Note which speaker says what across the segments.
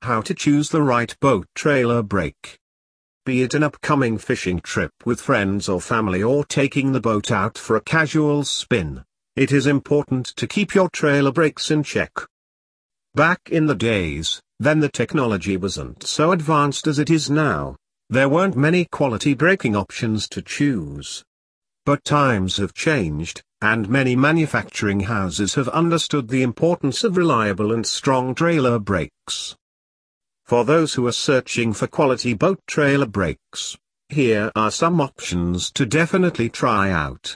Speaker 1: How to choose the right boat trailer brake. Be it an upcoming fishing trip with friends or family or taking the boat out for a casual spin, it is important to keep your trailer brakes in check. Back in the days, then the technology wasn't so advanced as it is now, there weren't many quality braking options to choose. But times have changed, and many manufacturing houses have understood the importance of reliable and strong trailer brakes. For those who are searching for quality boat trailer brakes, here are some options to definitely try out.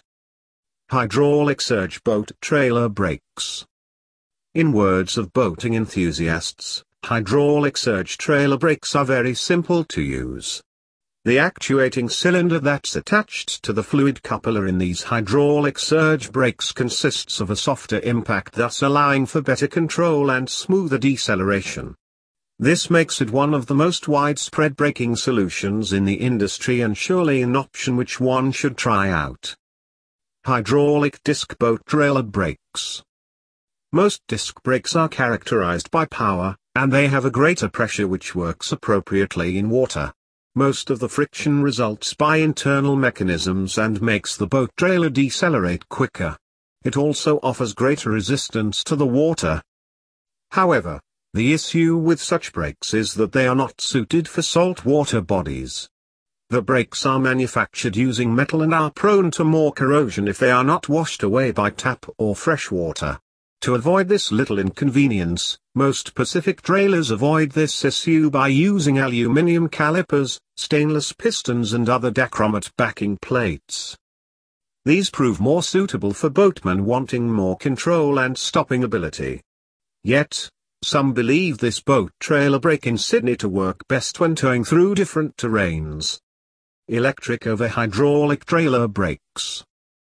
Speaker 1: Hydraulic surge boat trailer brakes. In words of boating enthusiasts, hydraulic surge trailer brakes are very simple to use. The actuating cylinder that's attached to the fluid coupler in these hydraulic surge brakes consists of a softer impact, thus allowing for better control and smoother deceleration. This makes it one of the most widespread braking solutions in the industry and surely an option which one should try out. Hydraulic disc boat trailer brakes. Most disc brakes are characterized by power, and they have a greater pressure which works appropriately in water. Most of the friction results by internal mechanisms and makes the boat trailer decelerate quicker. It also offers greater resistance to the water. However, the issue with such brakes is that they are not suited for saltwater bodies. The brakes are manufactured using metal and are prone to more corrosion if they are not washed away by tap or fresh water. To avoid this little inconvenience, most Pacific trailers avoid this issue by using aluminum calipers, stainless pistons and other Dacromat backing plates. These prove more suitable for boatmen wanting more control and stopping ability. Yet, some believe this boat trailer brake in Sydney to work best when towing through different terrains. Electric over hydraulic trailer brakes.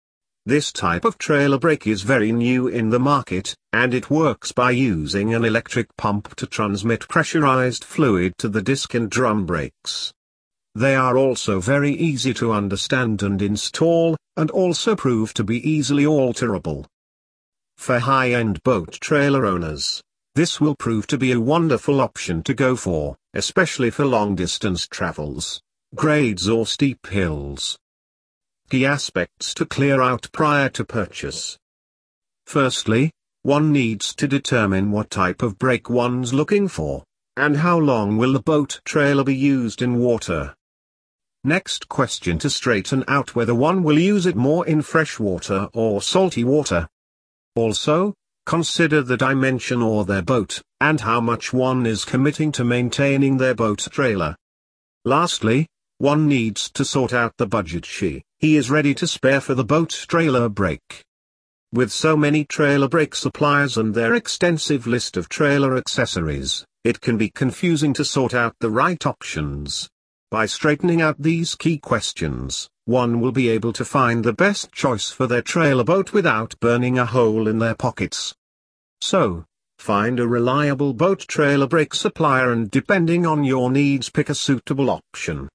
Speaker 1: This type of trailer brake is very new in the market, and it works by using an electric pump to transmit pressurized fluid to the disc and drum brakes. They are also very easy to understand and install, and also prove to be easily alterable. For high-end boat trailer owners, this will prove to be a wonderful option to go for, especially for long-distance travels, grades or steep hills. Key aspects to clear out prior to purchase. Firstly, one needs to determine what type of brake one's looking for, and how long will the boat trailer be used in water. Next question to straighten out whether one will use it more in freshwater or salty water. Also, consider the dimension of their boat, and how much one is committing to maintaining their boat trailer. Lastly, one needs to sort out the budget he is ready to spare for the boat trailer brake. With so many trailer brake suppliers and their extensive list of trailer accessories, it can be confusing to sort out the right options. By straightening out these key questions, one will be able to find the best choice for their trailer boat without burning a hole in their pockets. So, find a reliable boat trailer brake supplier and depending on your needs pick a suitable option.